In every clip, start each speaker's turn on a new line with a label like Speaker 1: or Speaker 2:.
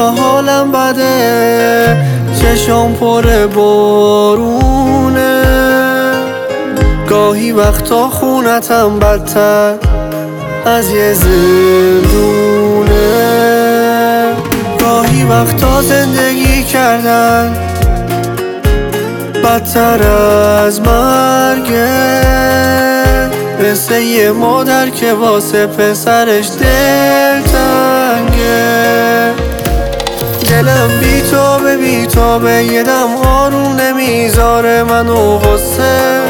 Speaker 1: چرا حالم بده، چشام پر بارونه، گاهی وقتا خونتم بدتر از یه زندونه، گاهی وقتا زندگی کردن بدتر از مرگه، مثل یه مادر که واسه پسرش دل تنگه. دلم بی تابه یه دم آروم نمیذاره منو غصه،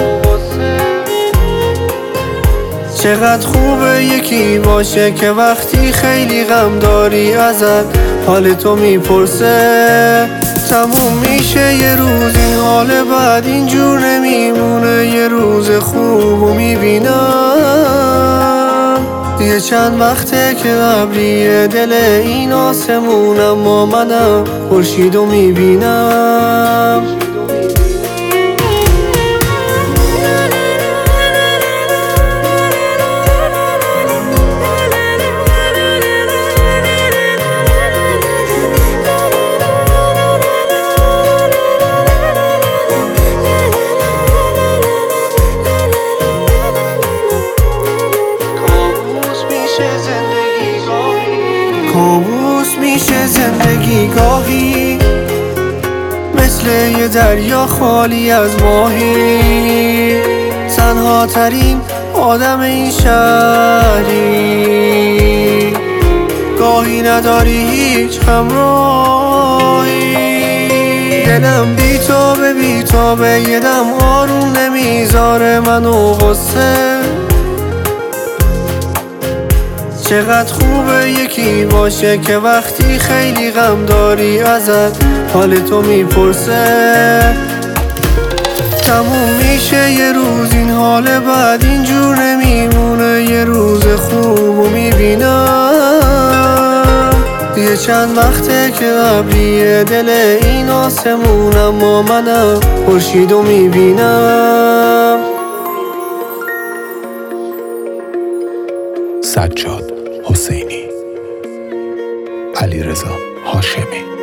Speaker 1: چقدر خوبه یکی باشه که وقتی خیلی غم داری ازت حال تو میپرسه. تموم میشه یه روز این حال بعد اینجور نمیمونه، یه روز خوبو میبینم. یه چند وقته که ابریه دل این آسمون، اما منم خورشیدو میبینم. کابوس میشه زندگی گاهی، مثل یه دریا خالی از ماهی، تنها ترین آدم این شهری، گاهی نداری هیچ همراهی. دلم بی تابه یه دم آروم نمیذاره منو غصه، چقدر خوبه یکی باشه که وقتی خیلی غم داری ازت حال تو میپرسه. تموم میشه یه روز این حال بعد اینجور نمیمونه، یه روز خوبو میبینم. یه چند وقته که ابریه دل این آسمون، اما منم خورشیدو میبینم.
Speaker 2: سجاد حسینی، علیرضا هاشمی.